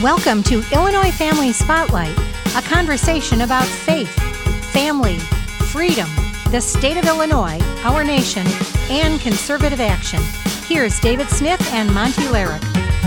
Welcome to Illinois Family Spotlight, a conversation about faith, family, freedom, the state of Illinois, our nation, and conservative action. Here's David Smith and Monty Larrick.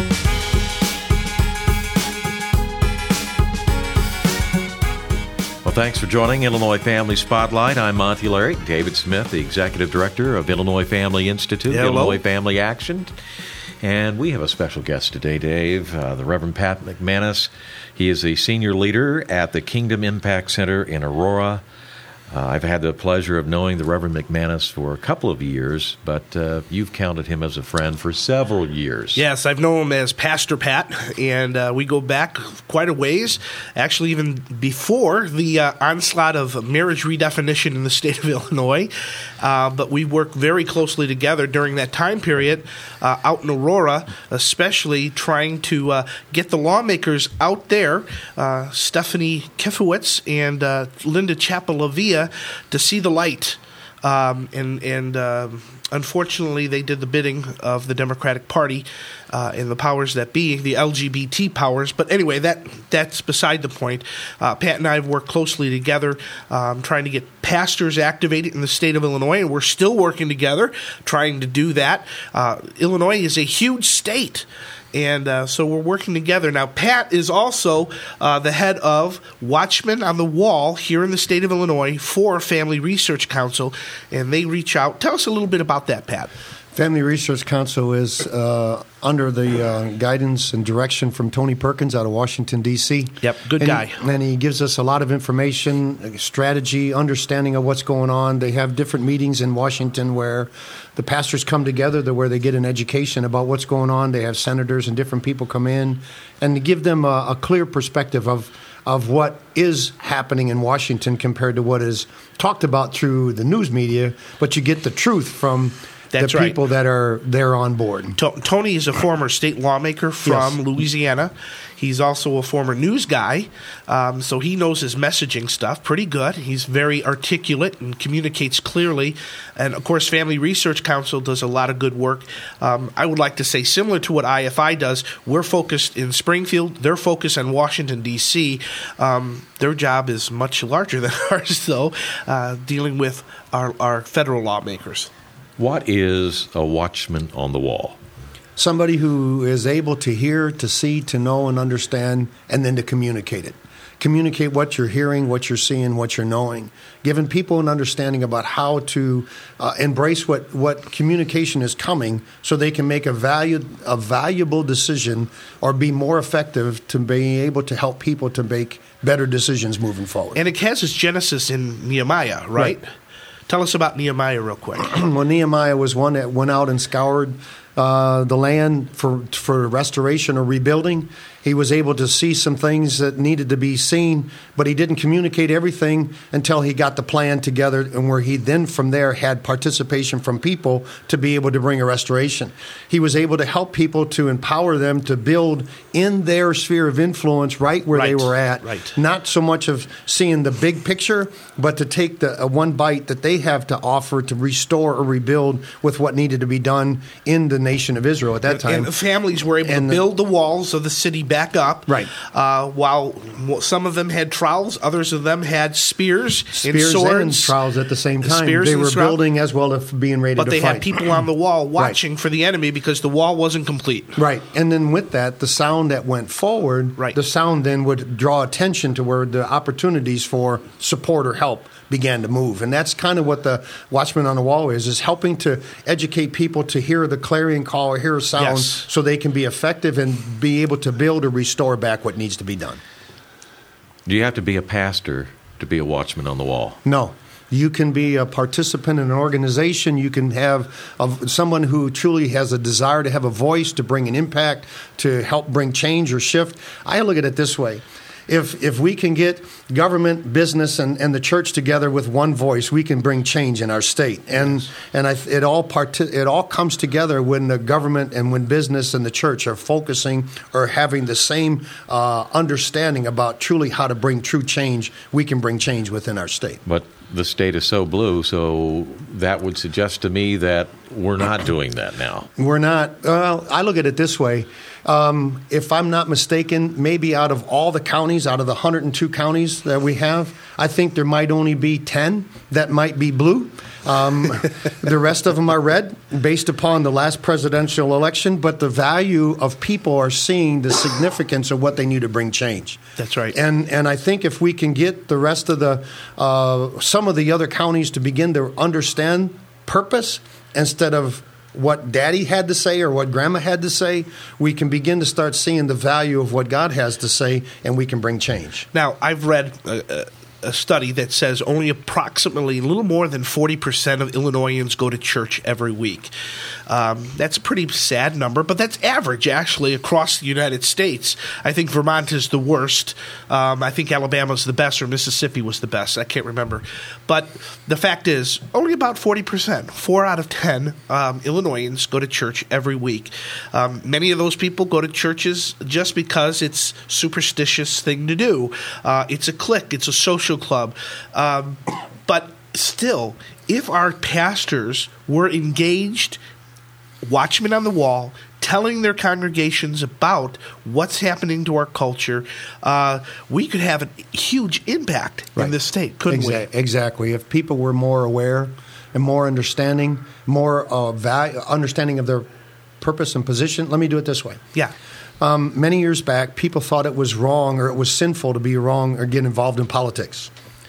Well, thanks for joining Illinois Family Spotlight. I'm Monty Larrick, David Smith, the Executive Director of Illinois Family Institute, Illinois Family Action. And we have a special guest today, Dave, the Reverend Pat McManus. He is a senior leader at the Kingdom Impact Center in Aurora. I've had the pleasure of knowing the Reverend McManus for a couple of years, but you've counted him as a friend for several years. Yes, I've known him as Pastor Pat, and we go back quite a ways, actually even before the onslaught of marriage redefinition in the state of Illinois. But we worked very closely together during that time period out in Aurora, especially trying to get the lawmakers out there, Stephanie Kifowitz and Linda Chapel-Lavia, to see the light. Unfortunately, they did the bidding of the Democratic Party and the powers that be, the LGBT powers. But anyway, that's beside the point. Pat and I have worked closely together trying to get pastors activated in the state of Illinois, and we're still working together trying to do that. Illinois is a huge state. And so we're working together. Now, Pat is also the head of Watchmen on the Wall here in the state of Illinois for Family Research Council, and they reach out. Tell us a little bit about that, Pat. Family Research Council is under the guidance and direction from Tony Perkins out of Washington, D.C. Yep, good guy. And he gives us a lot of information, strategy, understanding of what's going on. They have different meetings in Washington where the pastors come together, where they get an education about what's going on. They have senators and different people come in and to give them a clear perspective of what is happening in Washington compared to what is talked about through the news media, but you get the truth from the people that are there on board. Tony is a former state lawmaker from Louisiana. He's also a former news guy, so he knows his messaging stuff pretty good. He's very articulate and communicates clearly. And, of course, Family Research Council does a lot of good work. I would like to say, similar to what IFI does, we're focused in Springfield. They're focused on Washington, D.C. Their job is much larger than ours, though, dealing with our federal lawmakers. What is a watchman on the wall? Somebody who is able to hear, to see, to know, and understand, and then to communicate it. Communicate what you're hearing, what you're seeing, what you're knowing. Giving people an understanding about how to embrace what communication is coming so they can make a valuable decision or be more effective to be able to help people to make better decisions moving forward. And it has its genesis in Nehemiah, right? Tell us about Nehemiah real quick. Well, Nehemiah was one that went out and scoured the land for restoration or rebuilding. He was able to see some things that needed to be seen, but he didn't communicate everything until he got the plan together, and where he then from there had participation from people to be able to bring a restoration. He was able to help people, to empower them to build in their sphere of influence right where they were at. Not so much of seeing the big picture, but to take the one bite that they have to offer to restore or rebuild with what needed to be done in the nation of Israel at that time. And the families were able to build the walls of the city back up. While some of them had trowels, others of them had spears and swords. And trowels at the same time. They were building as well as being ready to fight. But they had people on the wall watching for the enemy because the wall wasn't complete. Right. And then with that, the sound that went forward, the sound then would draw attention to where the opportunities for support or help began to move. And that's kind of what the Watchman on the Wall is helping to educate people to hear the clarion call or hear a sound so they can be effective and be able to build or restore back what needs to be done. Do you have to be a pastor to be a watchman on the wall? No. You can be a participant in an organization. You can have someone who truly has a desire to have a voice, to bring an impact, to help bring change or shift. I look at it this way. If we can get government, business, and the church together with one voice, we can bring change in our state. It all comes together when the government and when business and the church are focusing or having the same understanding about truly how to bring true change. We can bring change within our state. But the state is so blue, so that would suggest to me that we're not doing that now. We're not. Well, I look at it this way. If I'm not mistaken, maybe out of all the counties, out of the 102 counties that we have, I think there might only be 10 that might be blue. The rest of them are red based upon the last presidential election, but the value of people are seeing the significance of what they need to bring change. That's right. And I think if we can get the rest of the some of the other counties to begin to understand purpose instead of what Daddy had to say or what Grandma had to say, we can begin to start seeing the value of what God has to say, and we can bring change. Now, I've read a study that says only approximately a little more than 40% of Illinoisans go to church every week. That's a pretty sad number, but that's average, actually, across the United States. I think Vermont is the worst. I think Alabama's the best, or Mississippi was the best. I can't remember. But the fact is, only about 40%, 4 out of 10 Illinoisans go to church every week. Many of those people go to churches just because it's a superstitious thing to do. It's a clique. It's a social club. But still, if our pastors were engaged, watchmen on the wall, telling their congregations about what's happening to our culture, we could have a huge impact in this state, couldn't we? Exactly. If people were more aware and more understanding, more understanding of their purpose and position. Let me do it this way. Yeah. Many years back, people thought it was wrong or it was sinful to be wrong or get involved in politics.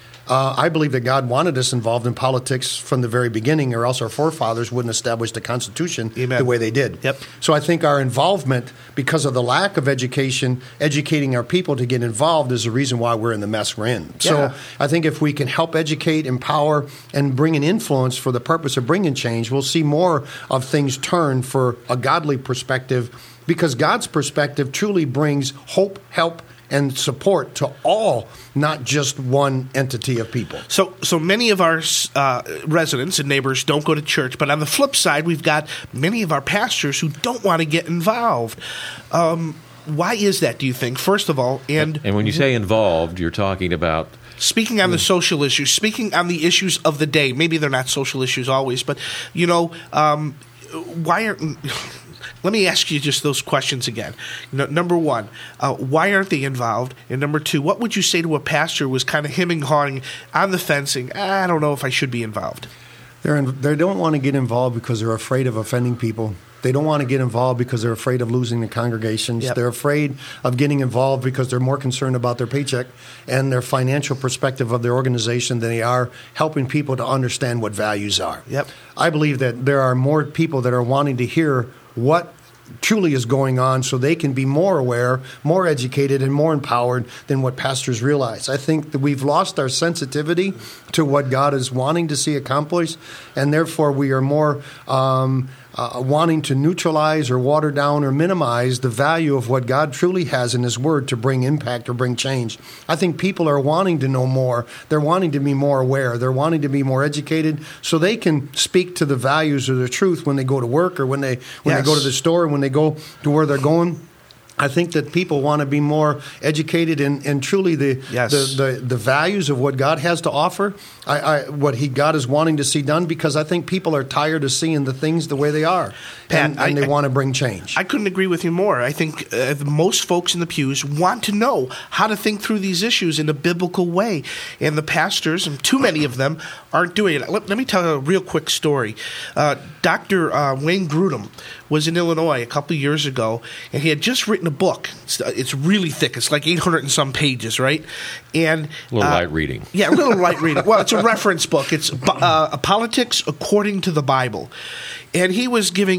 I believe that God wanted us involved in politics from the very beginning, or else our forefathers wouldn't establish the Constitution the way they did. Yep. So I think our involvement, because of the lack of education, educating our people to get involved is the reason why we're in the mess we're in. So I think if we can help educate, empower, and bring an influence for the purpose of bringing change, we'll see more of things turn for a godly perspective, because God's perspective truly brings hope, help, and support to all, not just one entity of people. So many of our residents and neighbors don't go to church, but on the flip side, we've got many of our pastors who don't want to get involved. Why is that, do you think, first of all? And when you say involved, you're talking about... Speaking on the social issues, speaking on the issues of the day. Maybe they're not social issues always, but, why aren't... Let me ask you just those questions again. Number one, why aren't they involved? And number two, what would you say to a pastor who was kind of hemming, hawing on the fence, saying, I don't know if I should be involved? They don't want to get involved because they're afraid of offending people. They don't want to get involved because they're afraid of losing the congregations. Yep. They're afraid of getting involved because they're more concerned about their paycheck and their financial perspective of their organization than they are helping people to understand what values are. Yep. I believe that there are more people that are wanting to hear what truly is going on so they can be more aware, more educated, and more empowered than what pastors realize. I think that we've lost our sensitivity to what God is wanting to see accomplished, and therefore we are more wanting to neutralize or water down or minimize the value of what God truly has in His Word to bring impact or bring change. I think people are wanting to know more. They're wanting to be more aware. They're wanting to be more educated so they can speak to the values of the truth when they go to work or when they go to the store and when they go to where they're going. I think that people want to be more educated and truly the values of what God has to offer, what God is wanting to see done, because I think people are tired of seeing the things the way they are, Pat, and they want to bring change. I couldn't agree with you more. I think most folks in the pews want to know how to think through these issues in a biblical way, and the pastors, and too many of them, aren't doing it. Let me tell you a real quick story. Dr. Wayne Grudem was in Illinois a couple of years ago, and he had just written a book. It's really thick. It's like 800 and some pages, right? And a little light reading. Yeah, a little light reading. Well, it's a reference book. It's Politics According to the Bible. And he was giving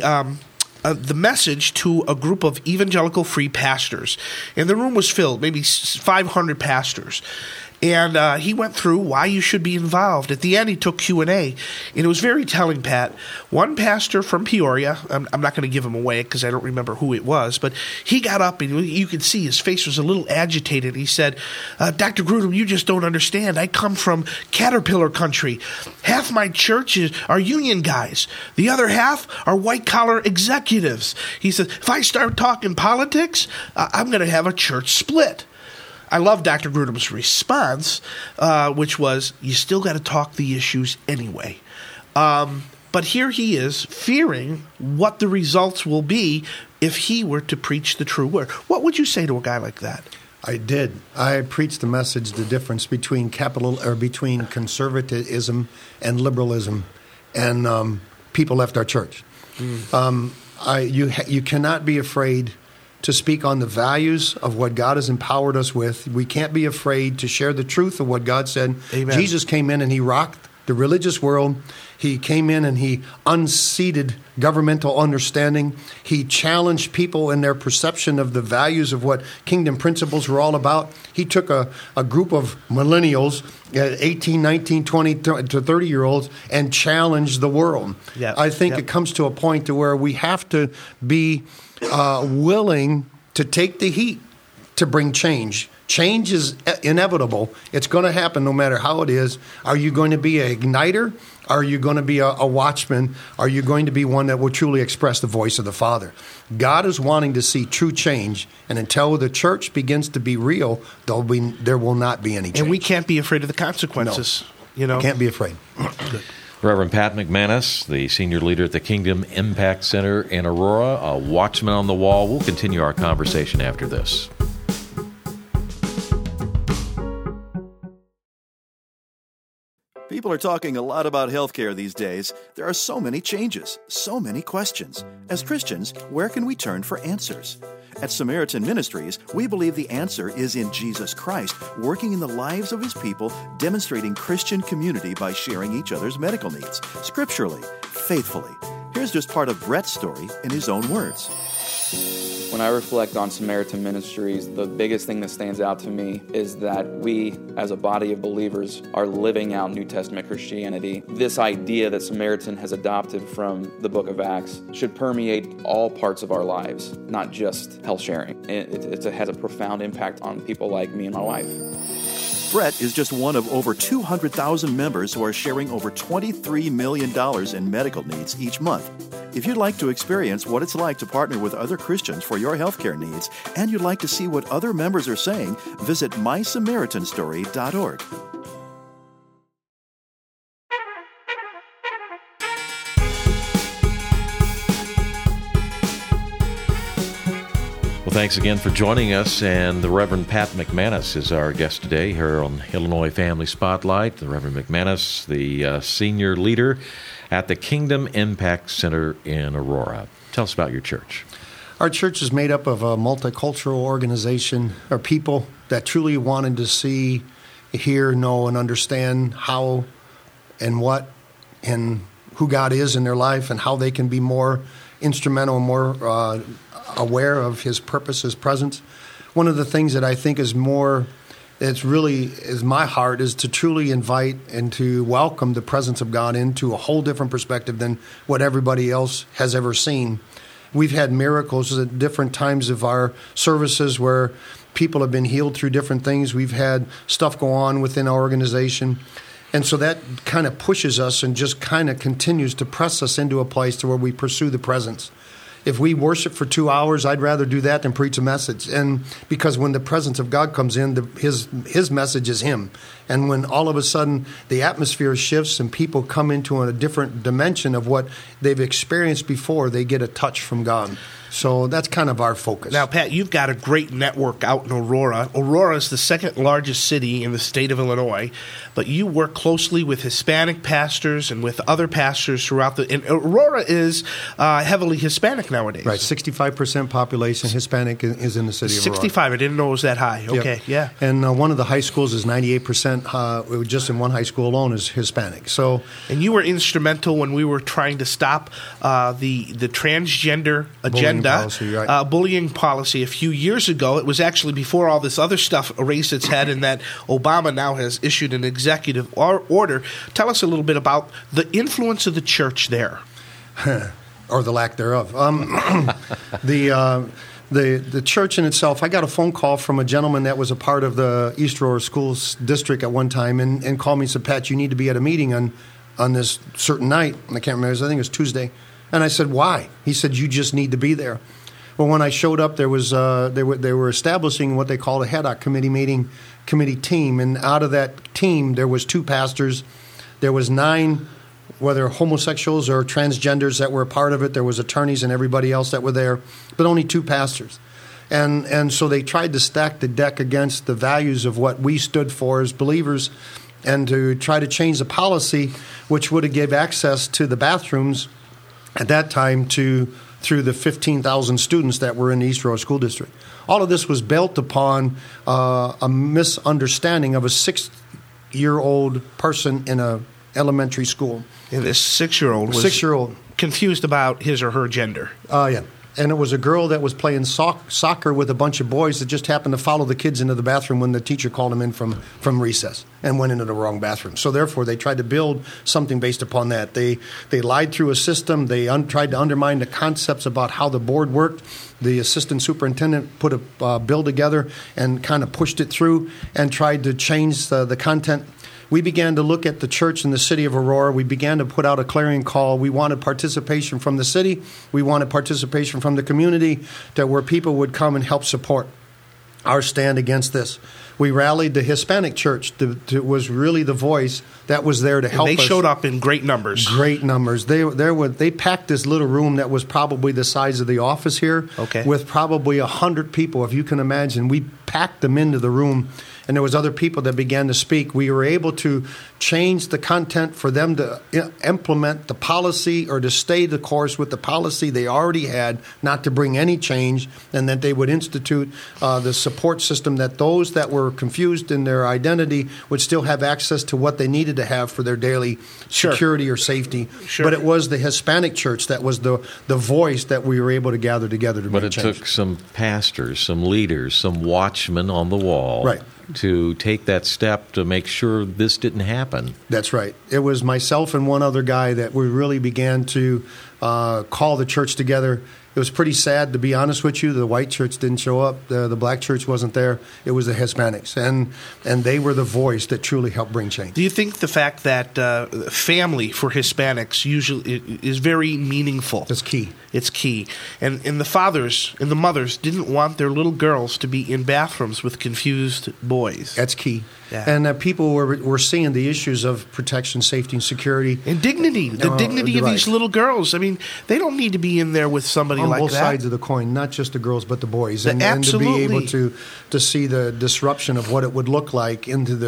the message to a group of evangelical free pastors. And the room was filled, maybe 500 pastors. And he went through why you should be involved. At the end, he took Q&A, and it was very telling, Pat. One pastor from Peoria, I'm not going to give him away because I don't remember who it was, but he got up, and you could see his face was a little agitated. He said, Dr. Grudem, you just don't understand. I come from Caterpillar country. Half my church are union guys. The other half are white-collar executives. He said, if I start talking politics, I'm going to have a church split. I love Dr. Grudem's response, which was, you still got to talk the issues anyway. But here he is fearing what the results will be if he were to preach the true word. What would you say to a guy like that? I did. I preached the message, the difference between between conservatism and liberalism, and people left our church. You cannot be afraid to speak on the values of what God has empowered us with. We can't be afraid to share the truth of what God said. Amen. Jesus came in and he rocked the religious world. He came in and he unseated governmental understanding. He challenged people in their perception of the values of what kingdom principles were all about. He took a group of millennials, 18, 19, 20 to 30-year-olds, and challenged the world. Yep. I think it comes to a point to where we have to be willing to take the heat to bring change. Change is inevitable. It's going to happen no matter how it is. Are you going to be an igniter? Are you going to be a watchman? Are you going to be one that will truly express the voice of the Father? God is wanting to see true change, and until the church begins to be real, there will not be any change. And we can't be afraid of the consequences. No. You know, can't be afraid. Good. Reverend Pat McManus, the senior leader at the Kingdom Impact Center in Aurora, a watchman on the wall. We'll continue our conversation after this. People are talking a lot about healthcare these days. There are so many changes, so many questions. As Christians, where can we turn for answers? At Samaritan Ministries, we believe the answer is in Jesus Christ, working in the lives of His people, demonstrating Christian community by sharing each other's medical needs, scripturally, faithfully. Here's just part of Brett's story in his own words. When I reflect on Samaritan Ministries, the biggest thing that stands out to me is that we, as a body of believers, are living out New Testament Christianity. This idea that Samaritan has adopted from the book of Acts should permeate all parts of our lives, not just health sharing. It has a profound impact on people like me and my wife. Brett is just one of over 200,000 members who are sharing over $23 million in medical needs each month. If you'd like to experience what it's like to partner with other Christians for your healthcare needs, and you'd like to see what other members are saying, visit mysamaritanstory.org. Thanks again for joining us, and the Reverend Pat McManus is our guest today here on Illinois Family Spotlight. The Reverend McManus, the senior leader at the Kingdom Impact Center in Aurora. Tell us about your church. Our church is made up of a multicultural organization, or people that truly wanted to see, hear, know, and understand how and what and who God is in their life and how they can be more instrumental and more aware of His purpose, His presence. One of the things that I think is more, it's really is my heart, is to truly invite and to welcome the presence of God into a whole different perspective than what everybody else has ever seen. We've had miracles at different times of our services where people have been healed through different things. We've had stuff go on within our organization. And so that kind of pushes us and just kind of continues to press us into a place to where we pursue the presence. If we worship for 2 hours, I'd rather do that than preach a message. And because when the presence of God comes in, His message is Him. And when all of a sudden the atmosphere shifts and people come into a different dimension of what they've experienced before, they get a touch from God. So that's kind of our focus. Now, Pat, you've got a great network out in Aurora. Aurora is the second largest city in the state of Illinois, but you work closely with Hispanic pastors and with other pastors throughout and Aurora is heavily Hispanic nowadays. Right, 65% population Hispanic is in the city of Aurora. 65, I didn't know it was that high. Okay, yep. Yeah. And one of the high schools is 98%, just in one high school alone, is Hispanic. So, and you were instrumental when we were trying to stop the transgender agenda. Policy, right. Bullying policy a few years ago. It was actually before all this other stuff raised its head, and that Obama now has issued an executive order. Tell us a little bit about the influence of the church there. Or the lack thereof. The church in itself, I got a phone call from a gentleman that was a part of the East Aurora Schools District at one time and called me and said, Pat, you need to be at a meeting on this certain night. And I can't remember, I think it was Tuesday. And I said, why? He said, you just need to be there. Well, when I showed up, there was they were establishing what they called a HADOC committee team, and out of that team, there was 2 pastors. There was 9, whether homosexuals or transgenders that were a part of it. There was attorneys and everybody else that were there, but only 2 pastors. And so they tried to stack the deck against the values of what we stood for as believers, and to try to change the policy, which would have gave access to the bathrooms at that time through the 15,000 students that were in the East Aurora School District. All of this was built upon a misunderstanding of a 6-year-old person in a elementary school. And this 6-year-old was confused about his or her gender. Yeah. And it was a girl that was playing soccer with a bunch of boys that just happened to follow the kids into the bathroom when the teacher called them in from recess and went into the wrong bathroom. So therefore, they tried to build something based upon that. They lied through a system. They tried to undermine the concepts about how the board worked. The assistant superintendent put a bill together and kind of pushed it through and tried to change the content. We began to look at the church in the city of Aurora. We began to put out a clarion call. We wanted participation from the city. We wanted participation from the community, to where people would come and help support our stand against this. We rallied the Hispanic church. Was really the voice that was there to help us. They showed up in great numbers. Great numbers. They packed this little room that was probably the size of the office here, with probably 100 people, if you can imagine. We packed them into the room, and there was other people that began to speak. We were able to change the content for them to implement the policy, or to stay the course with the policy they already had, not to bring any change, and that they would institute the support system, that those that were confused in their identity would still have access to what they needed to have for their daily security or safety. But it was the Hispanic church that was the voice that we were able to gather together to bring change. But it took some pastors, some leaders, some watchmen on the wall to take that step to make sure this didn't happen. That's right. It was myself and one other guy that we really began to call the church together. It was pretty sad, to be honest with you. The white church didn't show up. The black church wasn't there. It was the Hispanics. And they were the voice that truly helped bring change. Do you think the fact that family for Hispanics usually is very meaningful? It's key. It's key. And the fathers and the mothers didn't want their little girls to be in bathrooms with confused boys. That's key. Yeah. And people were seeing the issues of protection, safety, and security. And dignity. The dignity of these little girls. I mean, they don't need to be in there with somebody on like that. On both sides of the coin, not just the girls, but the boys. And to Absolutely. be able to see the disruption of what it would look like into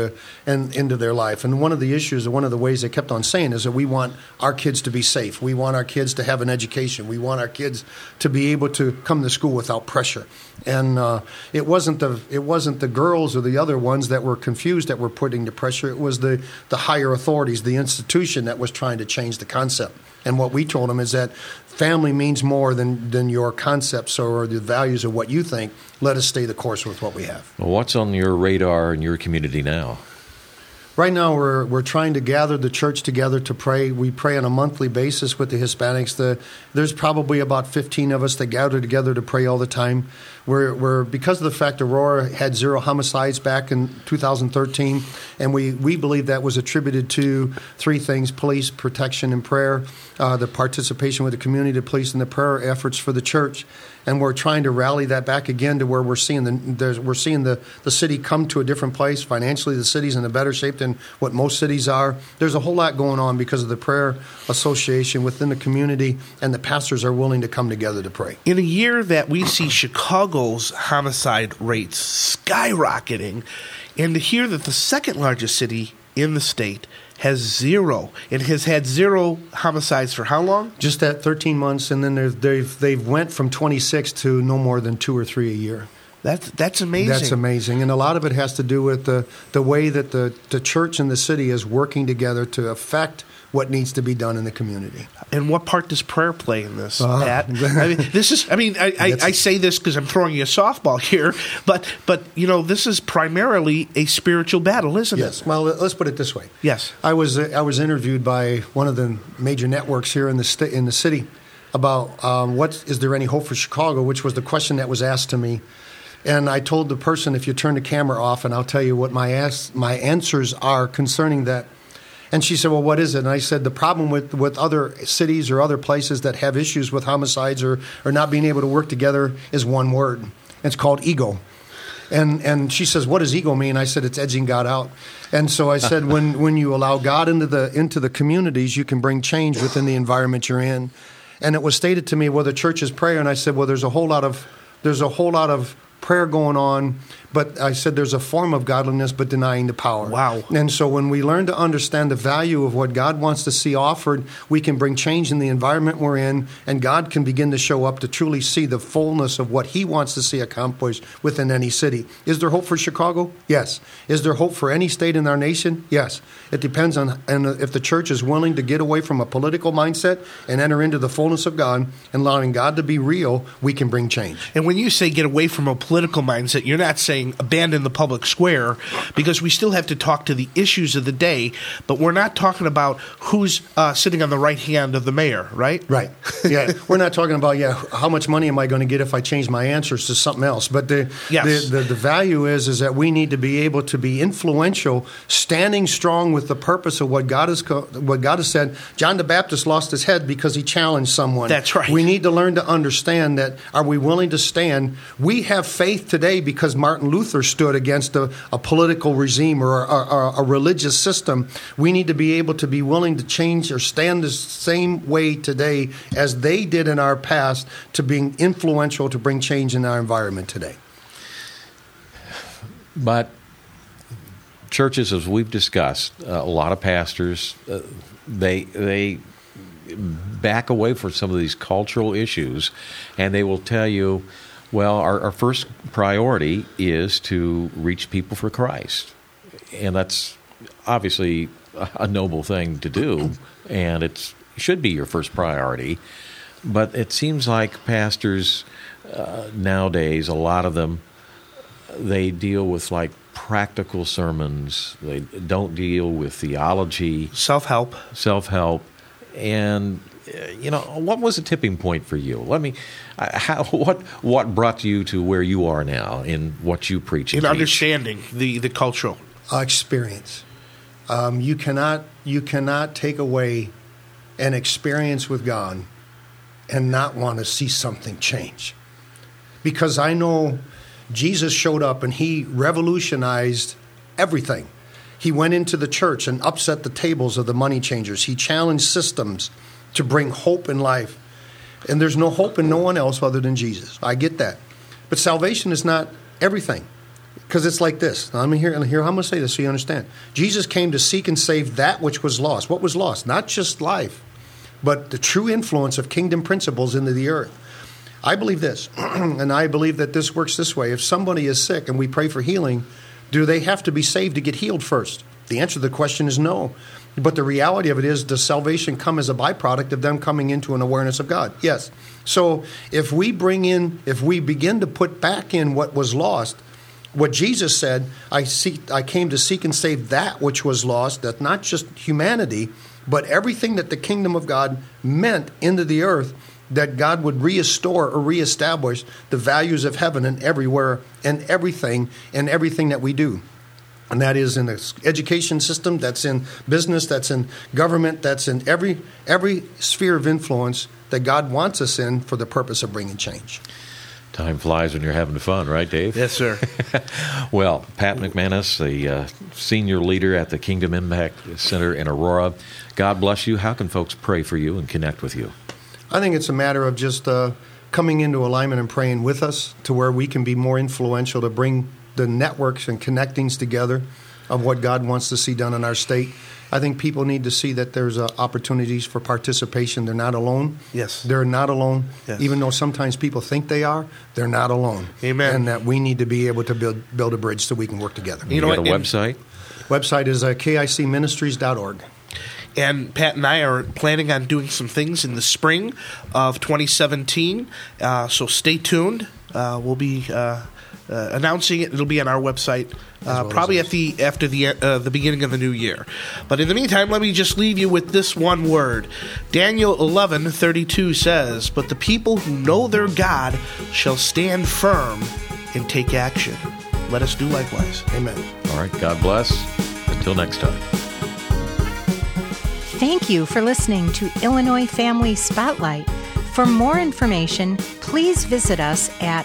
their life. And one of the issues, one of the ways they kept on saying, is that we want our kids to be safe. We want our kids to have an education. We want our kids to be able to come to school without pressure. And it wasn't the girls or the other ones that were confused that were putting the pressure. It was the higher authorities, the institution, that was trying to change the concept. And what we told them is that family means more than your concepts or the values of what you think. Let us stay the course with what we have. Well, what's on your radar in your community now? Right now, we're trying to gather the church together to pray. We pray on a monthly basis with the Hispanics. There's probably about 15 of us that gather together to pray all the time. We're because of the fact Aurora had 0 homicides back in 2013, and we believe that was attributed to 3 things: police, protection, and prayer. The participation with the community, the police, and the prayer efforts for the church. And we're trying to rally that back again to where we're seeing the city come to a different place. Financially, the city's in a better shape than what most cities are. There's a whole lot going on because of the prayer association within the community, and the pastors are willing to come together to pray. In a year that we see Chicago's homicide rates skyrocketing, and to hear that the second largest city in the state has 0 and has had 0 homicides for how long? Just that 13 months, and then they've went from 26 to no more than 2 or 3 a year. That's amazing. That's amazing, and a lot of it has to do with the way that the church and the city is working together to affect what needs to be done in the community. And what part does prayer play in this, Pat? I say this because I'm throwing you a softball here, but this is primarily a spiritual battle, isn't it? Yes. Well, let's put it this way. Yes. I was interviewed by one of the major networks here in the city about is there any hope for Chicago, which was the question that was asked to me. And I told the person, if you turn the camera off, and I'll tell you what my answers are concerning that. And she said, well, what is it? And I said, the problem with other cities or other places that have issues with homicides or not being able to work together is one word. It's called ego. And she says, what does ego mean? I said, it's edging God out. And so I said, when you allow God into the communities, you can bring change within the environment you're in. And it was stated to me, well, the church is prayer. And I said, well, there's a whole lot of prayer going on, but I said there's a form of godliness but denying the power. Wow. And so when we learn to understand the value of what God wants to see offered, we can bring change in the environment we're in, and God can begin to show up to truly see the fullness of what He wants to see accomplished within any city. Is there hope for Chicago? Yes. Is there hope for any state in our nation? Yes. It depends on if the church is willing to get away from a political mindset and enter into the fullness of God and allowing God to be real, we can bring change. And when you say get away from a political mindset, you're not saying abandon the public square, because we still have to talk to the issues of the day, but we're not talking about who's sitting on the right hand of the mayor, right? Right. Yeah. We're not talking about, how much money am I going to get if I change my answers to something else? But the value is that we need to be able to be influential, standing strong with the purpose of what God has said. John the Baptist lost his head because he challenged someone. That's right. We need to learn to understand that. Are we willing to stand? We have faith today because Martin Luther stood against a political regime or a religious system. We need to be able to be willing to change or stand the same way today as they did in our past to being influential to bring change in our environment today. But churches, as we've discussed, a lot of pastors, they back away from some of these cultural issues, and they will tell you, well, our first priority is to reach people for Christ. And that's obviously a noble thing to do, and it should be your first priority. But it seems like pastors nowadays, a lot of them, they deal with like practical sermons. They don't deal with theology. Self-help. And what was a tipping point for you? What brought you to where you are now in what you preach and in understanding the cultural experience? You cannot take away an experience with God and not want to see something change, because I know Jesus showed up and He revolutionized everything. He went into the church and upset the tables of the money changers. He challenged systems to bring hope in life. And there's no hope in no one else other than Jesus. I get that. But salvation is not everything. Because it's like this. Now, I'm going to say this so you understand. Jesus came to seek and save that which was lost. What was lost? Not just life, but the true influence of kingdom principles into the earth. I believe this, and I believe that this works this way. If somebody is sick and we pray for healing, do they have to be saved to get healed first? The answer to the question is no. But the reality of it is, does salvation come as a byproduct of them coming into an awareness of God? Yes. So if we begin to put back in what was lost, what Jesus said, I came to seek and save that which was lost, that's not just humanity, but everything that the kingdom of God meant into the earth, that God would restore or reestablish the values of heaven and everywhere and everything that we do. And that is in the education system, that's in business, that's in government, that's in every sphere of influence that God wants us in for the purpose of bringing change. Time flies when you're having fun, right, Dave? Yes, sir. Well, Pat McManus, the senior leader at the Kingdom Impact Center in Aurora, God bless you. How can folks pray for you and connect with you? I think it's a matter of just coming into alignment and praying with us to where we can be more influential to bring the networks and connectings together of what God wants to see done in our state. I think people need to see that there's opportunities for participation. They're not alone. Yes. They're not alone. Yes. Even though sometimes people think they are, they're not alone. Amen. And that we need to be able to build a bridge so we can work together. You got a website? Website is kicministries.org. And Pat and I are planning on doing some things in the spring of 2017, so stay tuned. We'll be announcing it. It'll be on our website probably after the beginning of the new year. But in the meantime, let me just leave you with this one word. Daniel 11:32 says, "But the people who know their God shall stand firm and take action." Let us do likewise. Amen. All right. God bless. Until next time. Thank you for listening to Illinois Family Spotlight. For more information, please visit us at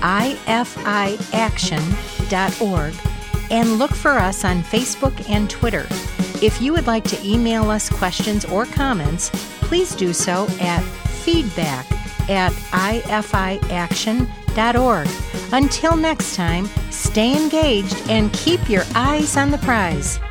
ifiaction.org and look for us on Facebook and Twitter. If you would like to email us questions or comments, please do so at feedback@ifiaction.org. Until next time, stay engaged and keep your eyes on the prize.